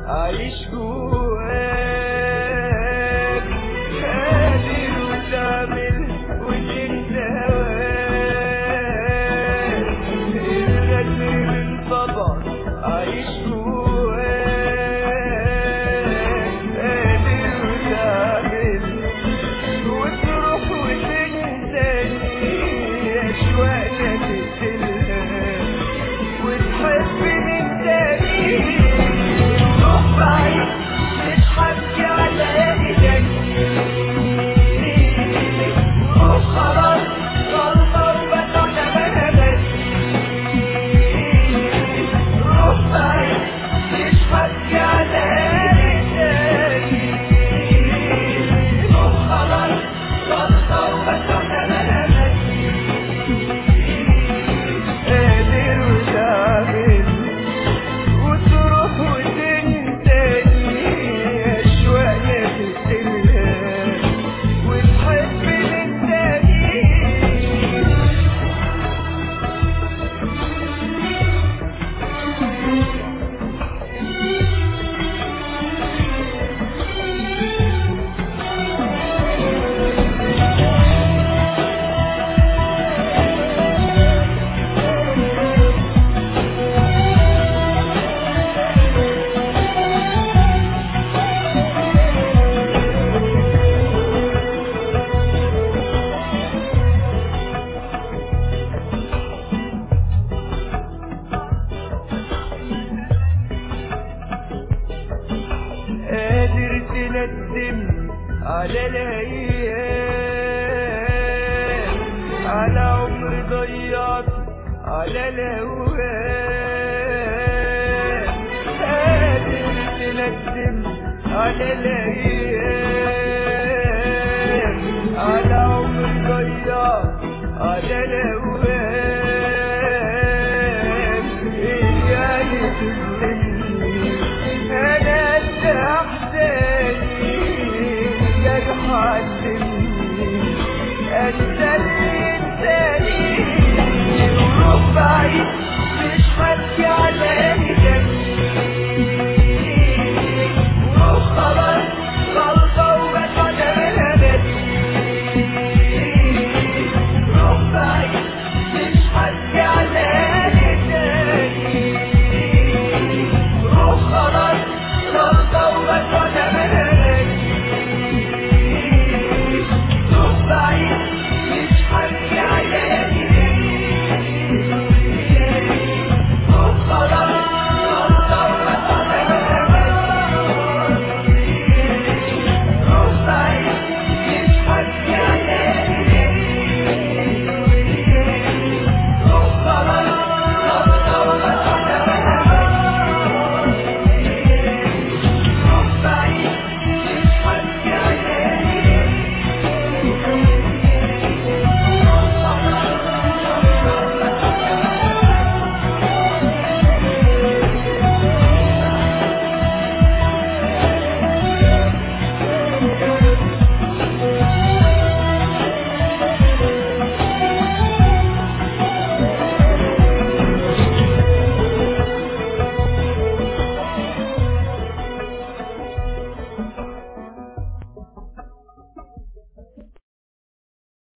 عايش جواك، قادر وتعمل وتنسى هواك، الغدر من طبعك عايش جواك، قادر وتعمل وتروح وتنساني، أشواقنا تقتلها وتحب من تاني، روح بعيد مش حبكي على ايدك، روح خلاص غلطة وبطلع بهبك، روح بعيد مش حبكي على ايدك، روح خلاص غلطة وبطلع بهبك، قادر وتعمل وتروح وتنساني، أشواقنا تقتلها وتحب من تاني. قادر تندم على الايام، على عمر ضيعت على الاوهام، قادر تندم على الايام، على عمر ضيعت على الاوهام، يعني